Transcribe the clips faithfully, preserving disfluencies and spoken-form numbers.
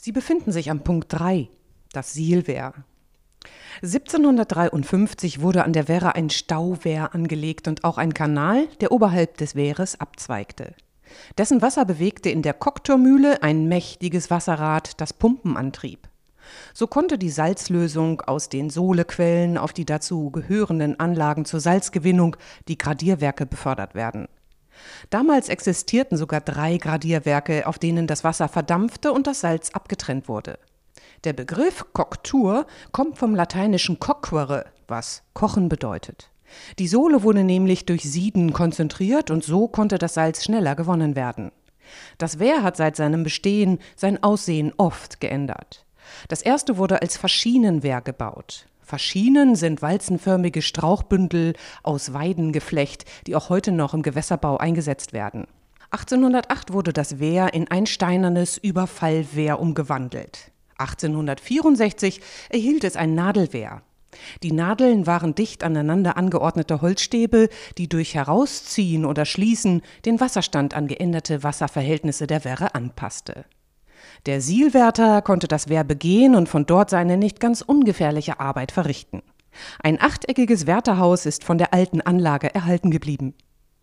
Sie befinden sich am Punkt drei, das Sielwehr. siebzehnhundertdreiundfünfzig wurde an der Werra ein Stauwehr angelegt und auch ein Kanal, der oberhalb des Wehres abzweigte. Dessen Wasser bewegte in der Cocktormühle ein mächtiges Wasserrad, das Pumpen antrieb. So konnte die Salzlösung aus den Sohlequellen auf die dazu gehörenden Anlagen zur Salzgewinnung, die Gradierwerke, befördert werden. Damals existierten sogar drei Gradierwerke, auf denen das Wasser verdampfte und das Salz abgetrennt wurde. Der Begriff Koktur kommt vom lateinischen coquere, was kochen bedeutet. Die Sohle wurde nämlich durch Sieden konzentriert und so konnte das Salz schneller gewonnen werden. Das Wehr hat seit seinem Bestehen sein Aussehen oft geändert. Das erste wurde als Faschinenwehr gebaut. Faschinen sind walzenförmige Strauchbündel aus Weidengeflecht, die auch heute noch im Gewässerbau eingesetzt werden. achtzehnhundertacht wurde das Wehr in ein steinernes Überfallwehr umgewandelt. achtzehnhundertvierundsechzig erhielt es ein Nadelwehr. Die Nadeln waren dicht aneinander angeordnete Holzstäbe, die durch Herausziehen oder Schließen den Wasserstand an geänderte Wasserverhältnisse der Werre anpasste. Der Sielwärter konnte das Wehr begehen und von dort seine nicht ganz ungefährliche Arbeit verrichten. Ein achteckiges Wärterhaus ist von der alten Anlage erhalten geblieben.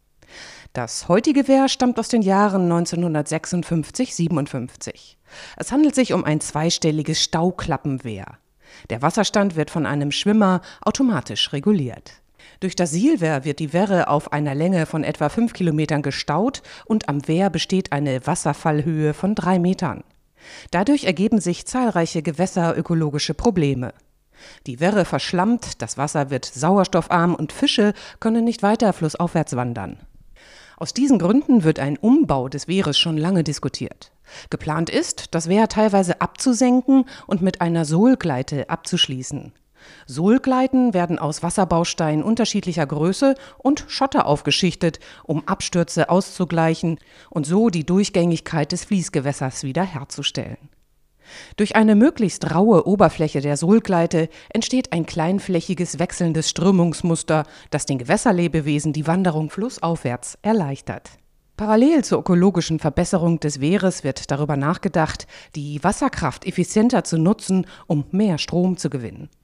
Das heutige Wehr stammt aus den Jahren neunzehnhundertsechsundfünfzig siebenundfünfzig. Es handelt sich um ein zweistelliges Stauklappenwehr. Der Wasserstand wird von einem Schwimmer automatisch reguliert. Durch das Sielwehr wird die Werre auf einer Länge von etwa fünf Kilometern gestaut und am Wehr besteht eine Wasserfallhöhe von drei Metern. Dadurch ergeben sich zahlreiche gewässerökologische Probleme. Die Werre verschlammt, das Wasser wird sauerstoffarm und Fische können nicht weiter flussaufwärts wandern. Aus diesen Gründen wird ein Umbau des Wehres schon lange diskutiert. Geplant ist, das Wehr teilweise abzusenken und mit einer Sohlgleite abzuschließen. Sohlgleiten werden aus Wasserbausteinen unterschiedlicher Größe und Schotter aufgeschichtet, um Abstürze auszugleichen und so die Durchgängigkeit des Fließgewässers wiederherzustellen. Durch eine möglichst raue Oberfläche der Sohlgleite entsteht ein kleinflächiges wechselndes Strömungsmuster, das den Gewässerlebewesen die Wanderung flussaufwärts erleichtert. Parallel zur ökologischen Verbesserung des Wehres wird darüber nachgedacht, die Wasserkraft effizienter zu nutzen, um mehr Strom zu gewinnen.